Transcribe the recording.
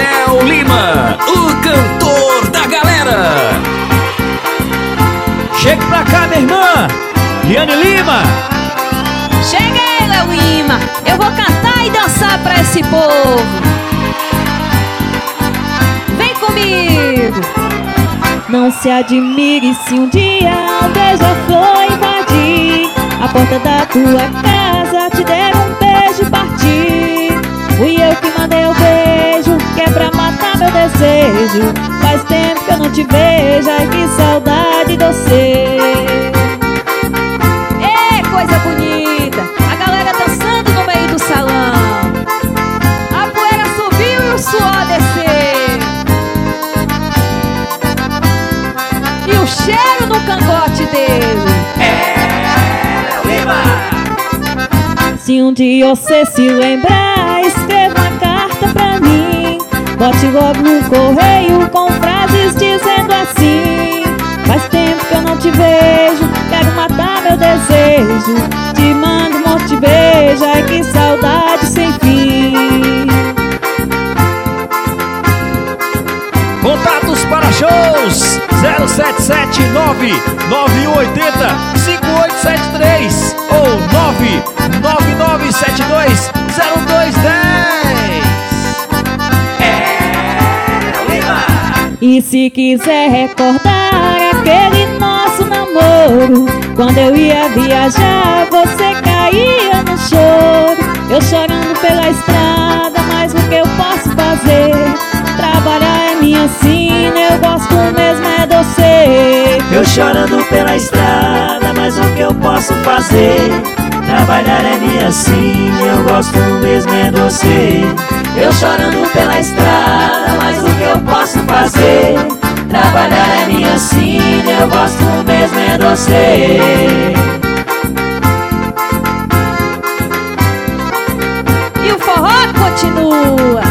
Léo Lima, o cantor da galera. Chegue pra cá, minha irmã, Liane Lima. Cheguei, Léo Lima. Eu vou cantar e dançar pra esse povo. Vem comigo. Não se admire se um dia um beija-flor invadir a porta da tua casa, te der um beijo e partir. Fui eu que mandei o beijo, que é pra matar meu desejo. Faz tempo que eu não te vejo, ai que saudade de você. Ê, coisa bonita. A galera dançando no meio do salão. A poeira subiu e o suor desceu. E o cheiro no cangote dele. Se um dia você se lembrar, escreva uma carta pra mim. Bote logo no correio com frases dizendo assim: faz tempo que eu não te vejo, quero matar meu desejo. Te mando um monte de beijo, ai que saudade sem fim. Contatos para shows 0779-9180-5873 ou 999720210. E se quiser recordar aquele nosso namoro, quando eu ia viajar, você caía no choro. Eu chorando pela estrada, mas o que eu posso fazer? Trabalhar é minha sina, eu gosto mesmo é de você. Eu chorando pela estrada, mas o que eu posso fazer? Trabalhar é minha sina, eu gosto mesmo é de você. Eu chorando pela estrada, mas o que eu posso fazer? Trabalhar é minha sina, eu gosto mesmo é de você. E o forró continua.